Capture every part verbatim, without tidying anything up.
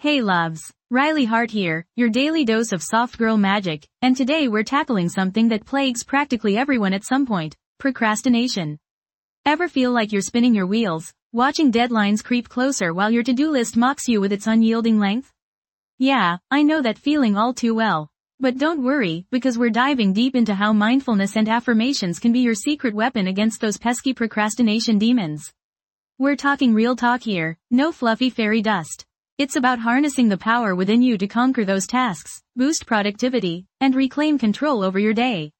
Hey loves, Riley Hart here, your daily dose of soft girl magic, and today we're tackling something that plagues practically everyone at some point, procrastination. Ever feel like you're spinning your wheels, watching deadlines creep closer while your to-do list mocks you with its unyielding length? Yeah, I know that feeling all too well. But don't worry, because we're diving deep into how mindfulness and affirmations can be your secret weapon against those pesky procrastination demons. We're talking real talk here, no fluffy fairy dust. It's about harnessing the power within you to conquer those tasks, boost productivity, and reclaim control over your day.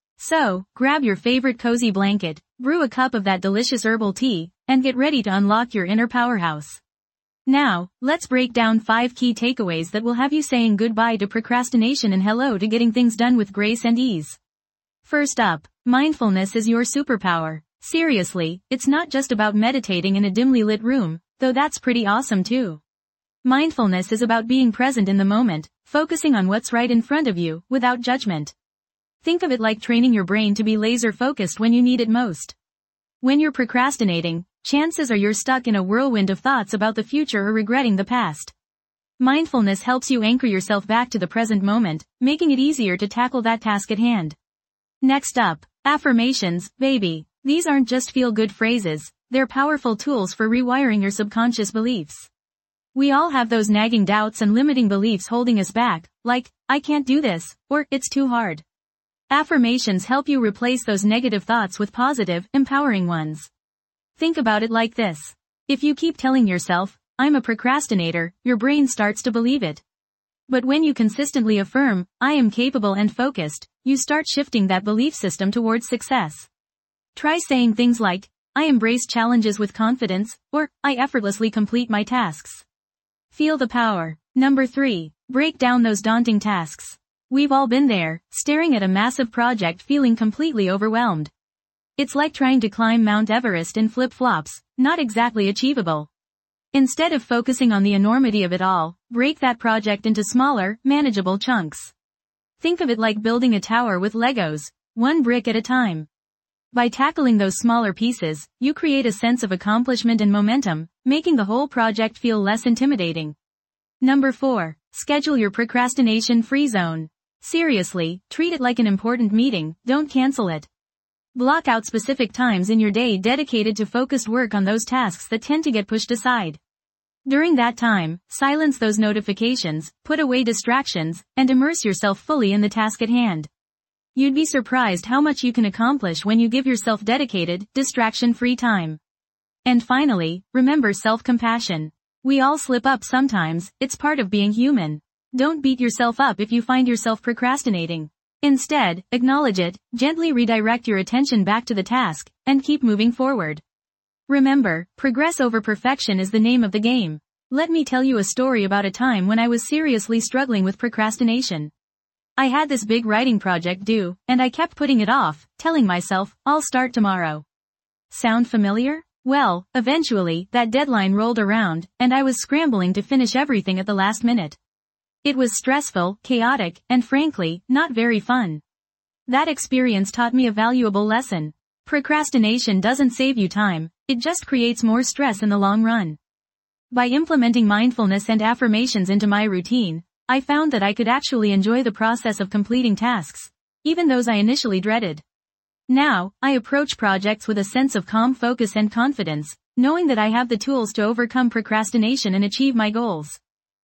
So, grab your favorite cozy blanket, brew a cup of that delicious herbal tea, and get ready to unlock your inner powerhouse. Now, let's break down five key takeaways that will have you saying goodbye to procrastination and hello to getting things done with grace and ease. First up, mindfulness is your superpower. Seriously, it's not just about meditating in a dimly lit room, though that's pretty awesome too. Mindfulness is about being present in the moment, focusing on what's right in front of you, without judgment. Think of it like training your brain to be laser-focused when you need it most. When you're procrastinating, chances are you're stuck in a whirlwind of thoughts about the future or regretting the past. Mindfulness helps you anchor yourself back to the present moment, making it easier to tackle that task at hand. Next up, affirmations, baby. These aren't just feel-good phrases, they're powerful tools for rewiring your subconscious beliefs. We all have those nagging doubts and limiting beliefs holding us back, like, I can't do this, or, it's too hard. Affirmations help you replace those negative thoughts with positive, empowering ones. Think about it like this. If you keep telling yourself, I'm a procrastinator, your brain starts to believe it. But when you consistently affirm, I am capable and focused, you start shifting that belief system towards success. Try saying things like, I embrace challenges with confidence, or, I effortlessly complete my tasks. Feel the power. Number three, break down those daunting tasks. We've all been there, staring at a massive project feeling completely overwhelmed. It's like trying to climb Mount Everest in flip-flops, not exactly achievable. Instead of focusing on the enormity of it all, break that project into smaller, manageable chunks. Think of it like building a tower with Legos, one brick at a time. By tackling those smaller pieces, you create a sense of accomplishment and momentum, making the whole project feel less intimidating. Number four, schedule your procrastination-free zone. Seriously, treat it like an important meeting, don't cancel it. Block out specific times in your day dedicated to focused work on those tasks that tend to get pushed aside. During that time, silence those notifications, put away distractions, and immerse yourself fully in the task at hand. You'd be surprised how much you can accomplish when you give yourself dedicated, distraction-free time. And finally, remember self-compassion. We all slip up sometimes, it's part of being human. Don't beat yourself up if you find yourself procrastinating. Instead, acknowledge it, gently redirect your attention back to the task, and keep moving forward. Remember, progress over perfection is the name of the game. Let me tell you a story about a time when I was seriously struggling with procrastination. I had this big writing project due, and I kept putting it off, telling myself, I'll start tomorrow. Sound familiar? Well, eventually, that deadline rolled around, and I was scrambling to finish everything at the last minute. It was stressful, chaotic, and frankly, not very fun. That experience taught me a valuable lesson. Procrastination doesn't save you time, it just creates more stress in the long run. By implementing mindfulness and affirmations into my routine, I found that I could actually enjoy the process of completing tasks, even those I initially dreaded. Now, I approach projects with a sense of calm focus and confidence, knowing that I have the tools to overcome procrastination and achieve my goals.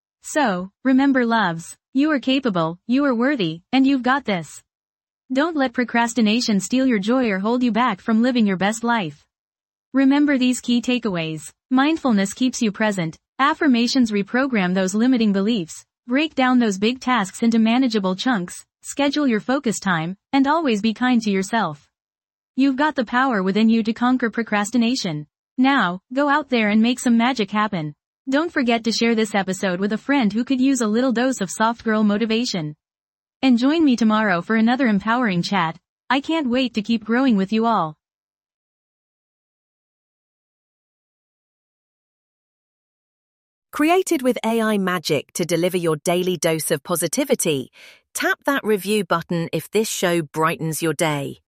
So, remember loves, you are capable, you are worthy, and you've got this. Don't let procrastination steal your joy or hold you back from living your best life. Remember these key takeaways. Mindfulness keeps you present, affirmations reprogram those limiting beliefs, break down those big tasks into manageable chunks, schedule your focus time, and always be kind to yourself. You've got the power within you to conquer procrastination. Now, go out there and make some magic happen. Don't forget to share this episode with a friend who could use a little dose of soft girl motivation. And join me tomorrow for another empowering chat. I can't wait to keep growing with you all. Created with A I magic to deliver your daily dose of positivity, tap that review button if this show brightens your day.